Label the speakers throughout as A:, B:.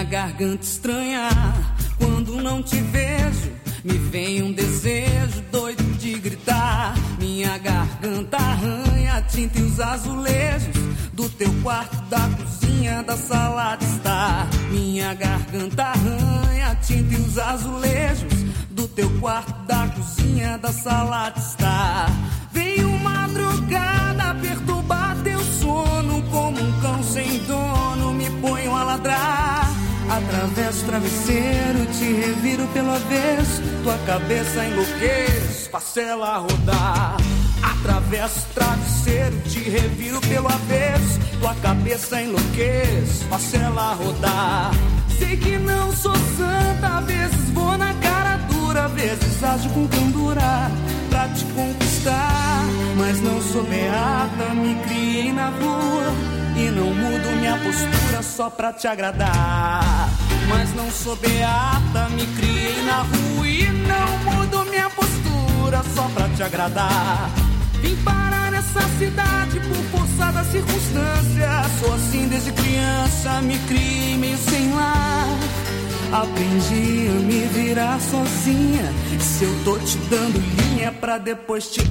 A: garganta estranha. Quando não te vejo, me vem um desejo doido de gritar. Minha garganta arranha a tinta e os azulejos do teu quarto, da cozinha, da sala de estar. Minha garganta arranha a tinta e os azulejos do teu quarto, da cozinha, da sala de estar. Veio madrugada perturbar teu sono, como um cão sem dono me ponho a ladrar. Atravesso o travesseiro, te reviro pelo avesso, tua cabeça enlouqueço, faço ela rodar. Atravesso o travesseiro, te reviro pelo avesso, tua cabeça enlouqueço, faço ela rodar. Sei que não sou santa, às vezes vou na cara dura, às vezes ajo com candura pra te conquistar. Mas não sou beata, me criei na rua e não mudo minha postura só pra te agradar. Mas não sou beata, me criei na rua e não mudo minha postura só pra te agradar. Vim parar nessa cidade por força da circunstância. Sou assim desde criança, me criei meio sem lar. Aprendi a me virar sozinha. Se eu tô te dando linha pra depois te...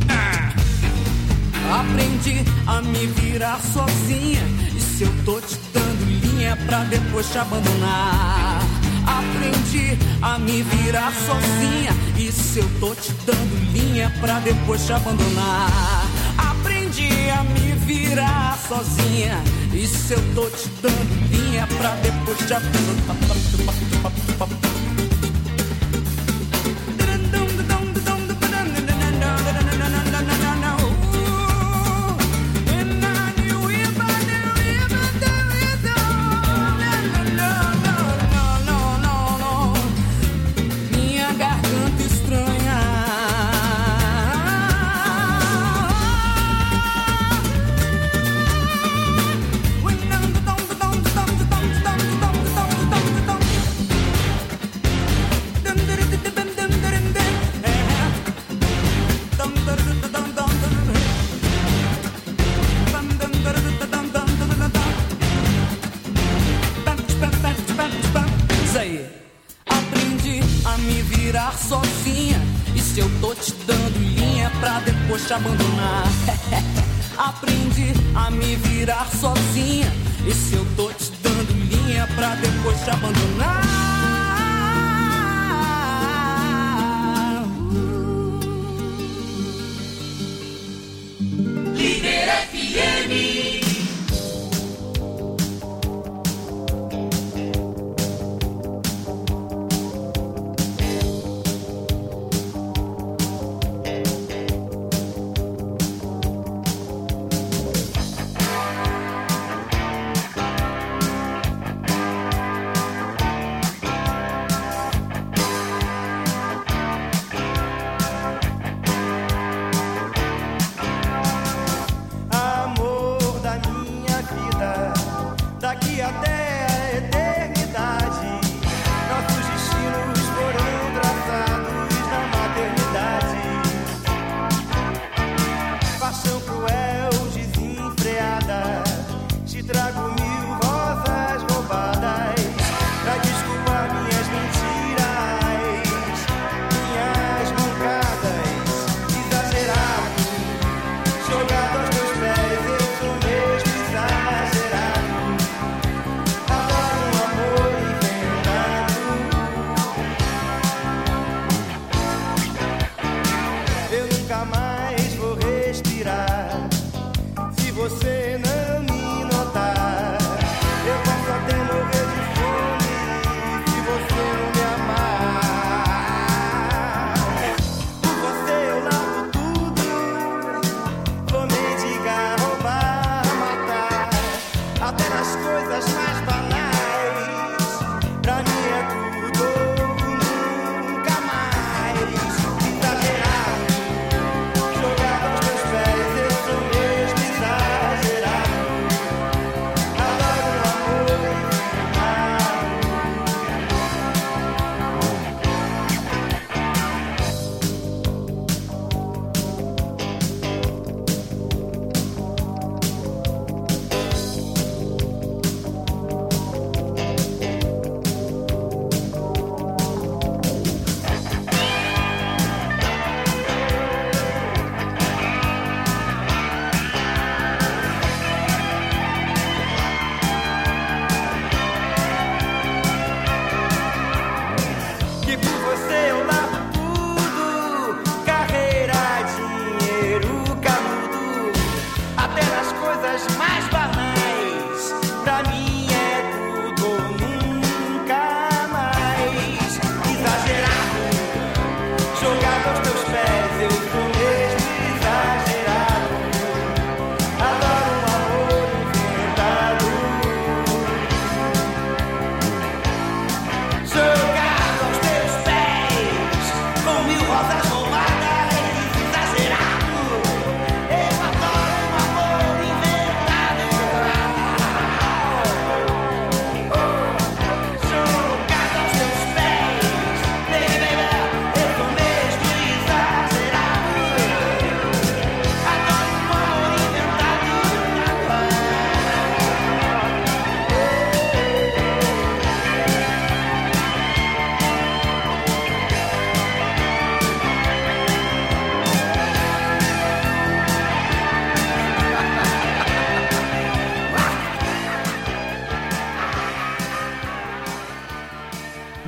A: Aprendi a me virar sozinha. E se eu tô te dando linha pra depois te abandonar. Aprendi a me virar sozinha. E se eu tô te dando linha pra depois te abandonar. Aprendi a me virar sozinha. E se eu tô te dando linha pra depois te abandonar. Sozinha, e se eu tô te dando linha pra depois te abandonar. Aprendi a me virar sozinha, e se eu tô te dando linha pra depois te abandonar.
B: Líder FM.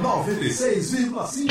C: 96,5.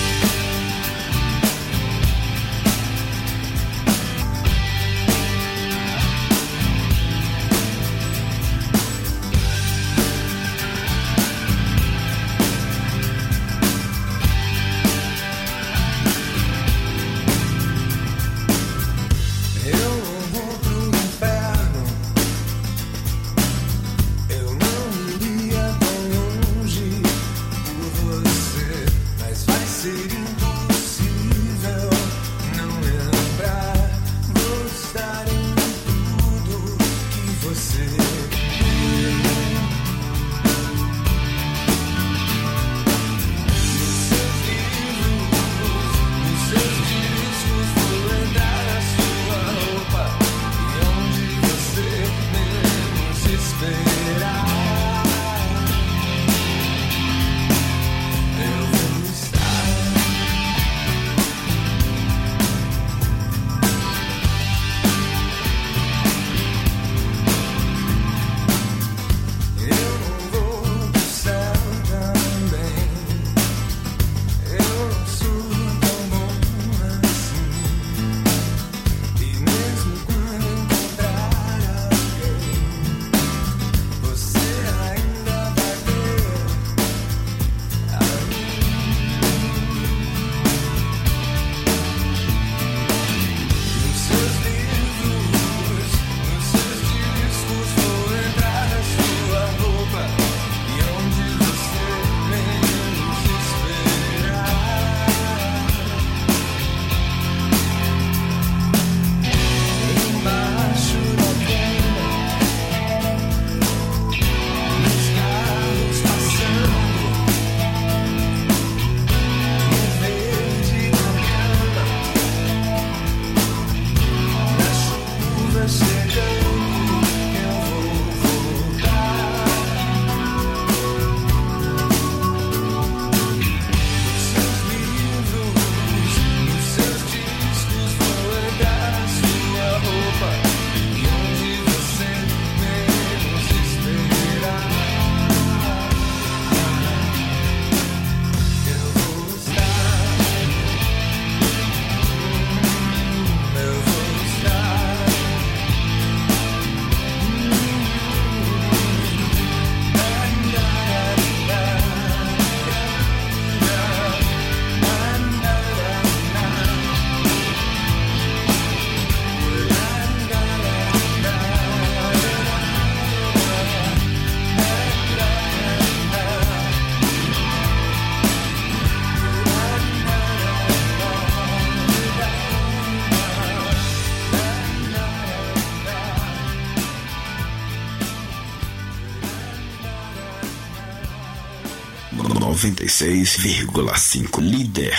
D: (96,5) Líder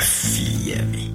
D: FM.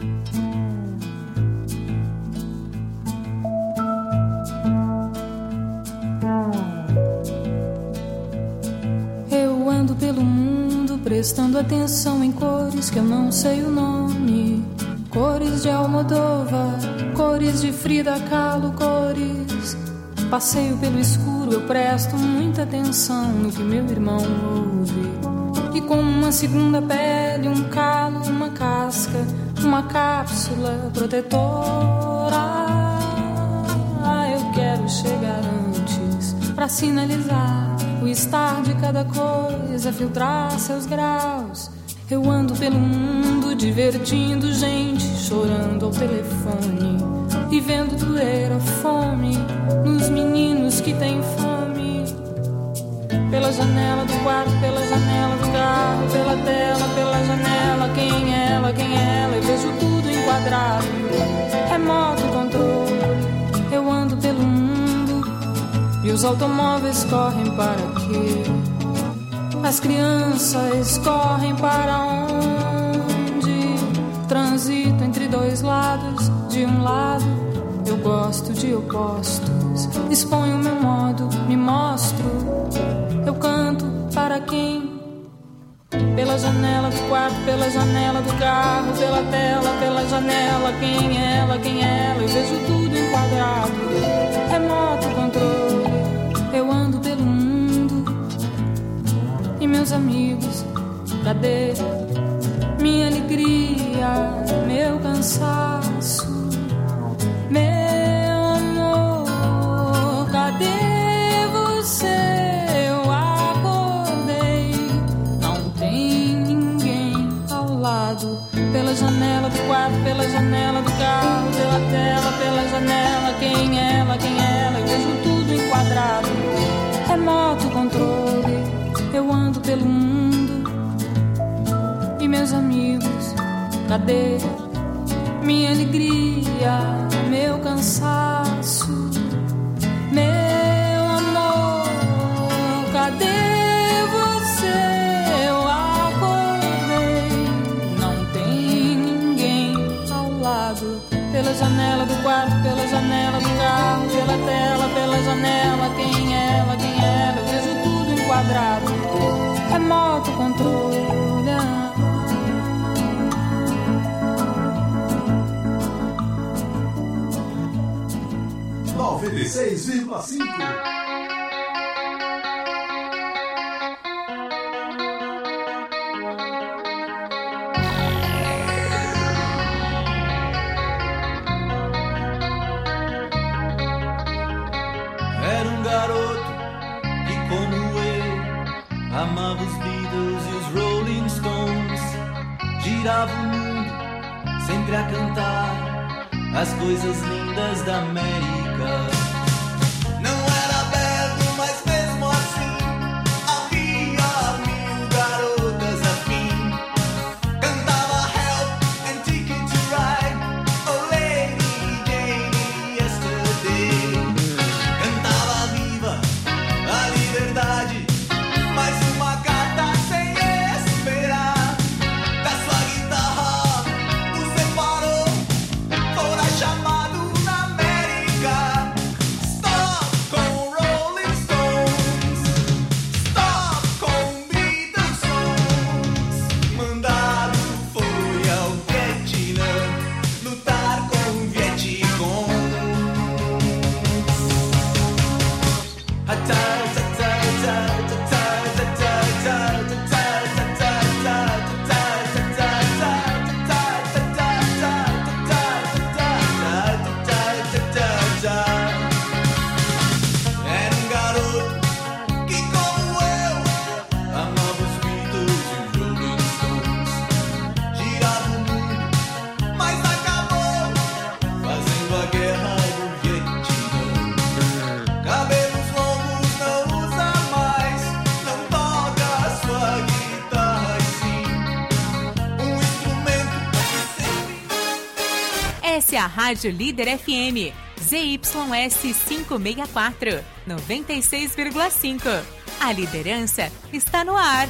E: Eu ando pelo mundo prestando atenção em cores que eu não sei o nome. Cores de Almodóvar, cores de Frida Kahlo, cores. Passeio pelo escuro, eu presto muita atenção no que meu irmão ouve. E como uma segunda pele, um calo, uma casca, uma cápsula protetora, eu quero chegar antes pra sinalizar o estar de cada coisa, filtrar seus graus. Eu ando pelo mundo divertindo gente, chorando ao telefone e vendo doer a fome nos meninos que têm fome. Pela janela do quarto, pela janela do carro, pela tela, pela janela, quem é ela, eu vejo tudo enquadrado, remoto controle. Eu ando pelo mundo e os automóveis correm para quê? As crianças correm para onde? Transito entre dois lados, de um lado eu gosto de opostos, exponho meu modo, me mostro. Eu canto para quem? Pela janela do quarto, pela janela do carro, pela tela, pela janela, quem é ela, eu vejo tudo enquadrado, remoto controle. Eu ando pelo mundo e meus amigos cadê minha alegria, meu cansaço, meu amor, cadê você? Eu acordei, não tem ninguém ao lado. Pela janela do quarto, pela janela do carro, pela tela, pela janela. Quem ela, eu vejo tudo enquadrado. Remoto controle, eu ando pelo mundo. E meus amigos, cadê minha alegria, meu cansaço, meu amor, cadê você? Eu acordei, não tem ninguém ao lado. Pela janela do quarto, pela janela do carro, pela tela, pela janela. Quem ela, eu vejo tudo enquadrado. Remoto controle.
C: 96,5.
F: Era um garoto que, como eu, amava os Beatles e os Rolling Stones. Girava o mundo sempre a cantar as coisas lindas da América. Não era belo, mas mesmo assim havia 1000 garotas afim. Cantava Help and Ticket to Ride, Oh Lady Jane Yesterday. Cantava Viva a liberdade, mais uma carta sem esperar. Da sua guitarra o separou, fora chamado na América. Stop com Rolling Stones, stop com Beatles songs. Mandado foi ao Vietnã lutar com o Vietcong. Era um garoto que, como eu, amava os Beatles e os Rolling Stones. Girava o mundo, mas acabou fazendo a guerra do Vietnã. Cabelos longos não usa mais, não toca a sua guitarra e sim um instrumento que sempre.
G: Essa é a Rádio Líder FM, ZYS 564, 96,5. A liderança está no ar.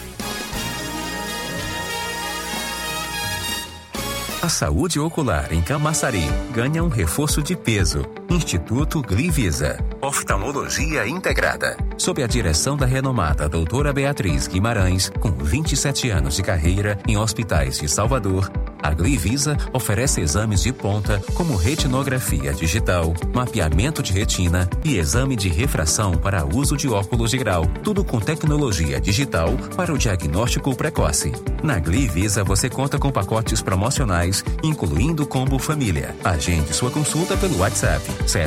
H: A saúde ocular em Camaçari ganha um reforço de peso. Instituto Glivisa. Oftalmologia integrada. Sob a direção da renomada doutora Beatriz Guimarães, com 27 anos de carreira em hospitais de Salvador, a Glivisa oferece exames de ponta como retinografia digital, mapeamento de retina e exame de refração para uso de óculos de grau, tudo com tecnologia digital para o diagnóstico precoce. Na Glivisa você conta com pacotes promocionais, incluindo combo família. Agende sua consulta pelo WhatsApp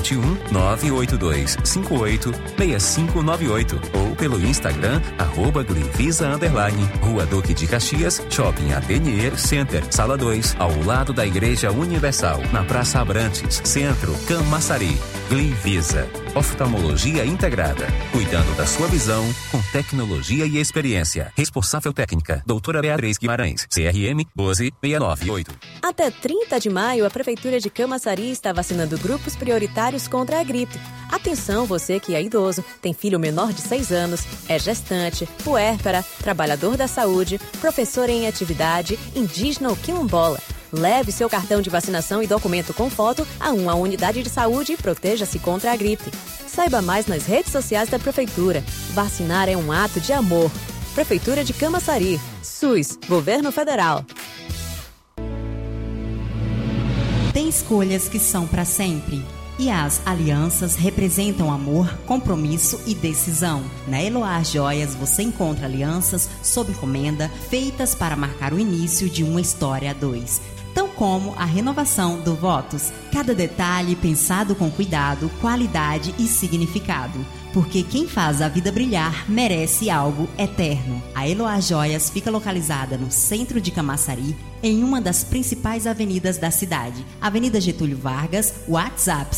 H: 71982586598 ou pelo Instagram @Glivisa_, Rua Duque de Caxias, Shopping Atelier Center, Sala 2, ao lado da Igreja Universal, na Praça Abrantes, Centro, Camaçari. Glivisa, oftalmologia integrada, cuidando da sua visão com tecnologia e experiência. Responsável técnica, doutora Beatriz Guimarães, CRM 12698.
I: Até 30 de maio, a Prefeitura de Camaçari está vacinando grupos prioritários contra a gripe. Atenção, você que é idoso, tem filho menor de 6 anos, é gestante, puérpera, trabalhador da saúde, professor em atividade, indígena ou quilombola. Leve seu cartão de vacinação e documento com foto a uma unidade de saúde e proteja-se contra a gripe. Saiba mais nas redes sociais da Prefeitura. Vacinar é um ato de amor. Prefeitura de Camaçari. SUS, Governo Federal.
J: Tem escolhas que são para sempre
C: E as alianças representam amor, compromisso e decisão. Na Eloá Joias você encontra alianças sob encomenda feitas para marcar o início de uma história a dois. Tão como a renovação do votos. Cada detalhe pensado com cuidado, qualidade e significado. Porque quem faz a vida brilhar merece algo eterno. A Eloá Joias fica localizada no centro de Camaçari, em uma das principais avenidas da cidade. Avenida Getúlio Vargas, WhatsApp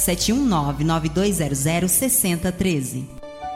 C: 719-9200-6013.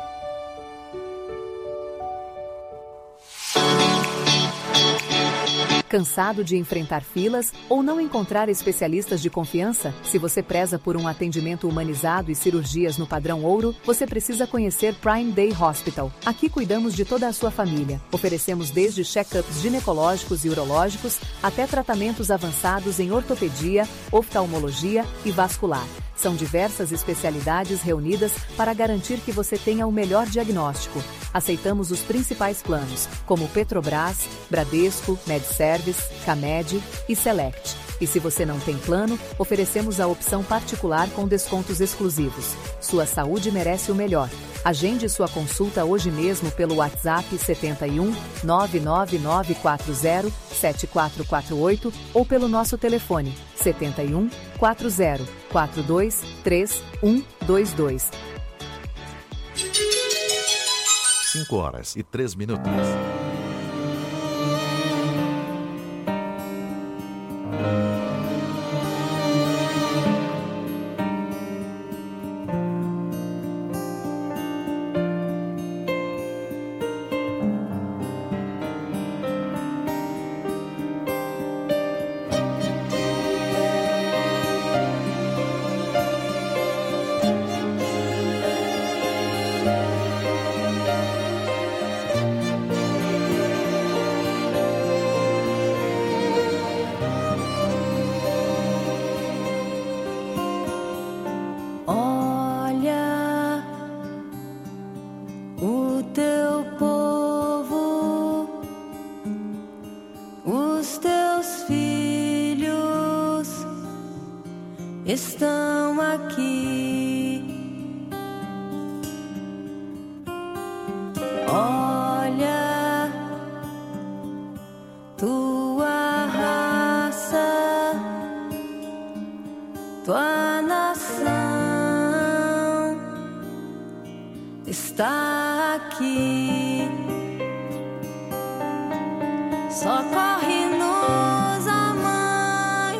J: Cansado de enfrentar filas ou não encontrar especialistas de confiança? Se você preza por um atendimento humanizado e cirurgias no padrão ouro, você precisa conhecer Prime Day Hospital. Aqui cuidamos de toda a sua família. Oferecemos desde check-ups ginecológicos e urológicos até tratamentos avançados em ortopedia, oftalmologia e vascular. São diversas especialidades reunidas para garantir que você tenha o melhor diagnóstico. Aceitamos os principais planos, como Petrobras, Bradesco, MedService, Camed e Select. E se você não tem plano, oferecemos a opção particular com descontos exclusivos. Sua saúde merece o melhor. Agende sua consulta hoje mesmo pelo WhatsApp 71 99940 7448 ou pelo nosso telefone 71 40 42 3122.
K: 5h03.
L: Estão aqui. Olha, tua raça, tua nação está aqui. Socorre-nos, a mãe.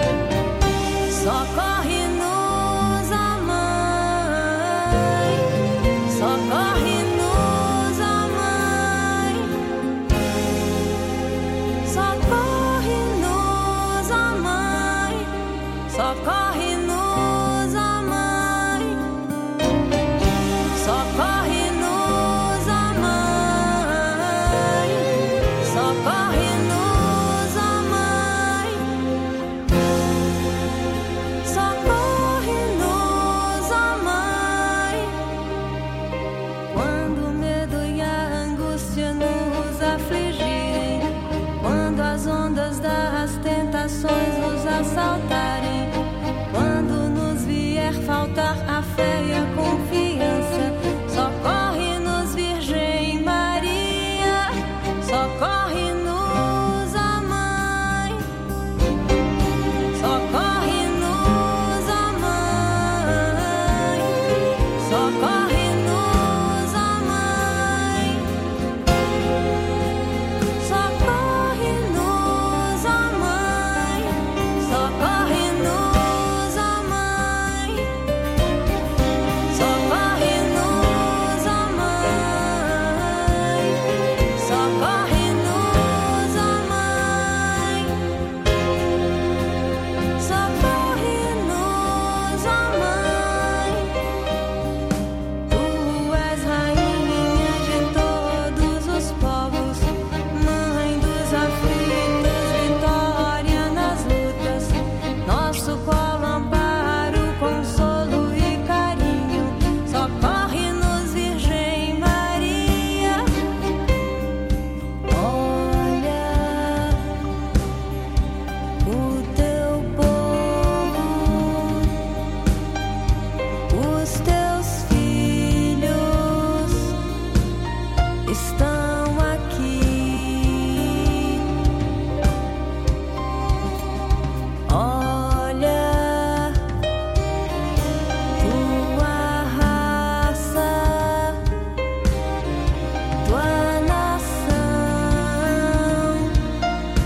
L: Socorre-nos, a mãe. Socorre-nos, a mãe. Socorre-nos, a mãe. Socorre-nos, a mãe. Socorre-nos, a mãe. Socorre-nos, a mãe. Socorre-nos, a mãe. Quando o medo e a angústia nos afligirem, quando as ondas das tentações nos assaltarem,